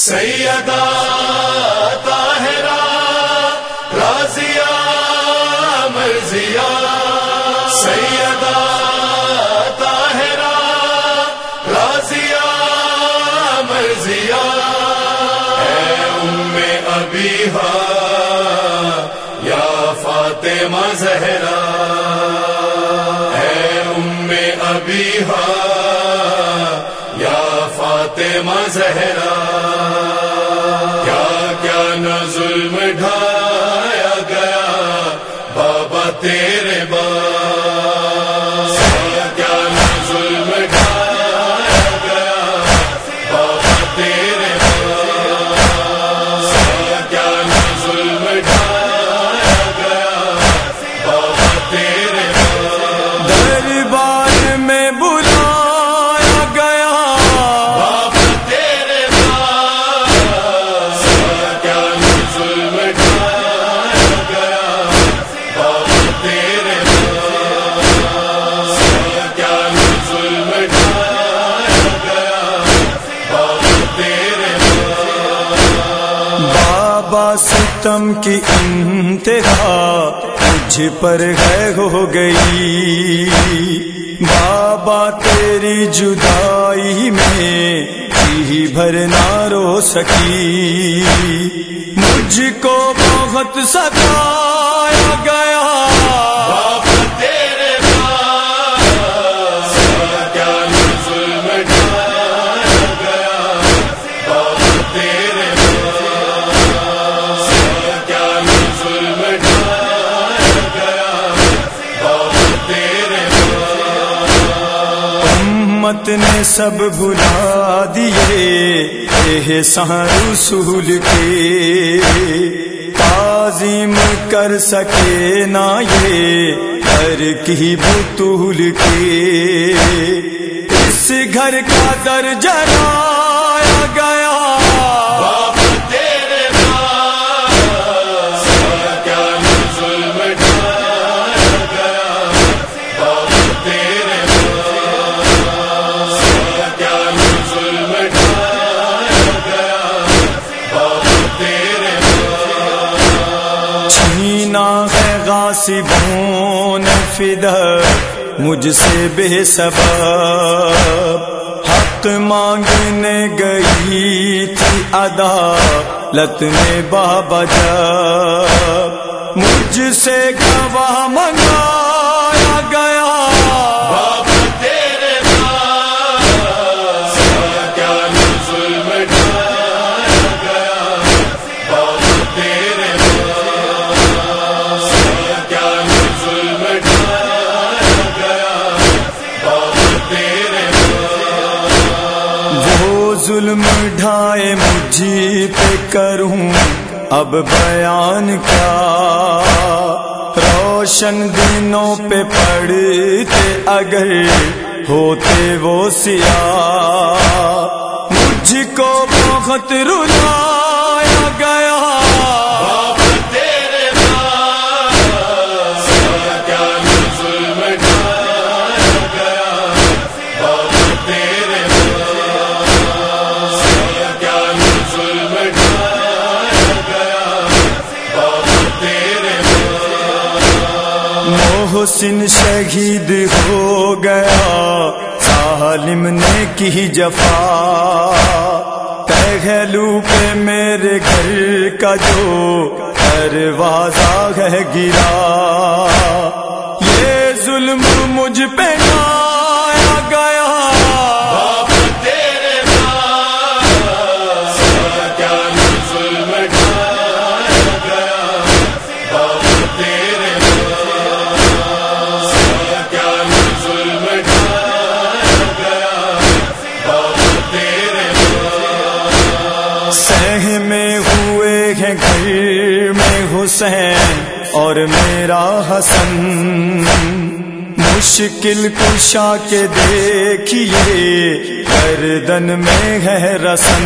سیدہ طاہرہ راضیہ مرضیہ، سیدہ طاہرہ راضیہ مرضیہ، اے ام ابیہا یا فاطمہ زہرا، اے ام ابیہا یا فاطمہ زہرا، کیا نہ ظلم ڈھایا گیا بابا تیرے بعد، کیا نہ ظلم ڈھایا گیا بابا تیرے بعد، کیا نہ ظلم ڈھایا گیا بابا تیرے بعد، دربار میں بلایا گیا بابا تیرے بعد، کیا نہ ظلم ڈھایا گیا بابا تیرے بعد، کیا نہ ظلم ڈھایا گیا بابا تیرے بعد، بابا ستم کی انتہا مجھ پر ہے ہو گئی، بابا تیری جدائی میں جی بھر نہ رو سکی، مجھ کو بہت ستایا گیا بابا تیرے بعد، کیا نہ ظلم ڈھایا گیا بابا تیرے بعد، کیا نہ ظلم ڈھایا گیا بابا تیرے بعد، امت نے سب بھلا دیے احسان رسول کے، تعظیم کر سکے نہ یہ گھر کی بطول کے، اس گھر کا در جلایا گیا بابا تیرے بعد، کیا نہ ظلم ڈھایا گیا بابا تیرے بعد، کیا نہ ظلم ڈھایا گیا بابا تیرے بعد، چھینا ہے غاصبوں نے فدا مجھ سے بے سبب، حق مانگنے گئی تھی عدالت میں بابا جب، مجھ سے گواہ منگایا گیا بابا تیرے بعد، کیا نہ ظلم ڈھایا گیا بابا تیرے بعد، کیا نہ ظلم ڈھایا گیا بابا تیرے بعد، وہ ظلم ڈھائے مجھ پہ کروں اب بیان کیا، روشن دنوں پہ پڑتے اگر ہوتے وہ سیاہ، مجھ کو بہت رلایا گیا بابا تیرے بعد، کیا نہ ظلم ڈھایا گیا بابا تیرے بعد، کیا نہ ظلم ڈھایا گیا بابا تیرے بعد، محسن شہید ہو گیا ظالم نے کی جفا، پہلو پہ میرے گھر کا جو دروازہ ہے گرا، یہ ظلم مجھ پہ ڈھایا گیا بابا تیرے بعد، کیا نہ ظلم ڈھایا گیا بابا تیرے بعد، کیا نہ ظلم ڈھایا گیا بابا تیرے بعد، سہمے ہوئے ہیں گھر میں حسین اور میرا حسن، مشکل کشا کے دیکھیے گردن میں ہے رسن،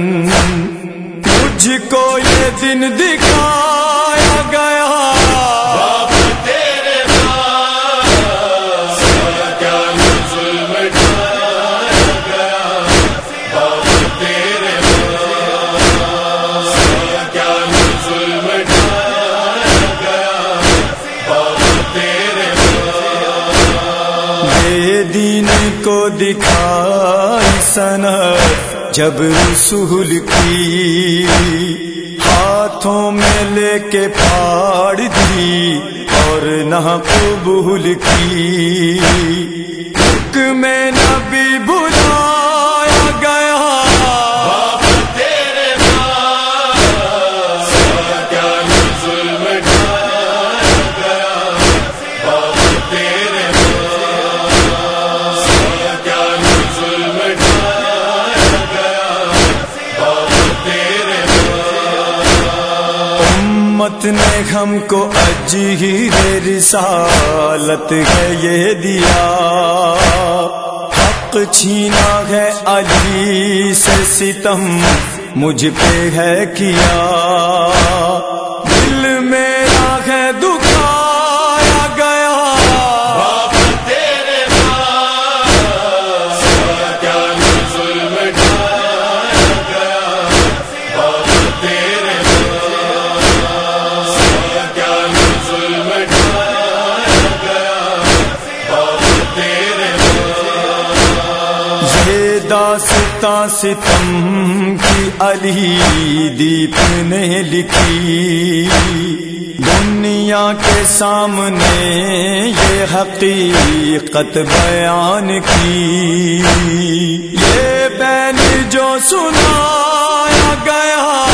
مجھ کو یہ دن دکھایا گیا بابا تیرے بعد، کیا نہ ظلم ڈھایا گیا بابا تیرے بعد، یہ دین کو دکھائی صنعت جب رسول کی، ہاتھوں میں لے کے پھاڑ دی اور نہ قبول کی، حکم نبی بلایا گیا، باپ تیرے پاس کیا ظلم ڈھایا گیا، باپ تیرے پاس کیا ظلم ڈھایا گیا، باپ تیرے امت نے ہم کو اجیر رسالت ہے یہ دیا، حق چھینا ہے علی سے ستم مجھ پہ ہے کیا، دل میرا ہے دکھایا گیا، باپ تیرے پاس کیا ظلم ڈھایا گیا، باپ تیرے پاس کیا ظلم ڈھایا گیا، باپ تیرے یہ داستاں ستم کی علی دیپ نے لکھی، دنیا کے سامنے یہ حقیقت بیان کی، یہ بین جو سنایا گیا،